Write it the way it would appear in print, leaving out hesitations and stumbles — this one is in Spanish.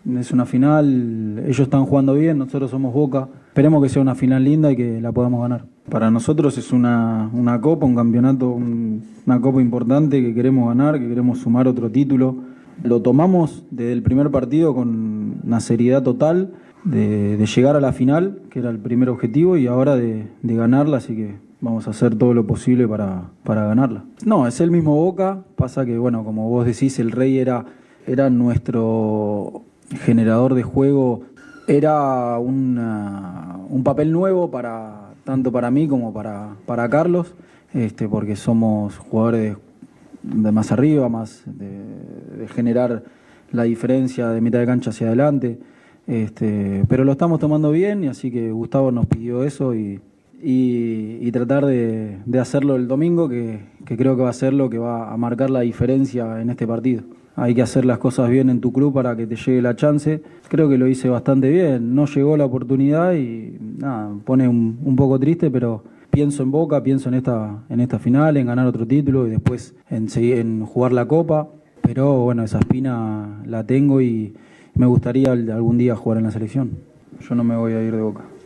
es una final, ellos están jugando bien, nosotros somos Boca. Esperemos que sea una final linda y que la podamos ganar. Para nosotros es una copa, un campeonato, una copa importante que queremos ganar, que queremos sumar otro título. Lo tomamos desde el primer partido con una seriedad total de llegar a la final, que era el primer objetivo, y ahora de ganarla, así que vamos a hacer todo lo posible para ganarla. No, es el mismo Boca, pasa que, bueno, como vos decís, el Rey era nuestro generador de juego, era un papel nuevo tanto para mí como para Carlos, porque somos jugadores de más arriba, más de generar la diferencia de mitad de cancha hacia adelante, pero lo estamos tomando bien, y así que Gustavo nos pidió eso y tratar de hacerlo el domingo, que creo que va a ser lo que va a marcar la diferencia en este partido. Hay que hacer las cosas bien en tu club para que te llegue la chance. Creo que lo hice bastante bien, no llegó la oportunidad y nada, pone un poco triste, pero pienso en Boca, pienso en esta final, en ganar otro título y después en jugar la Copa, pero bueno, esa espina la tengo y me gustaría algún día jugar en la selección. Yo no me voy a ir de Boca.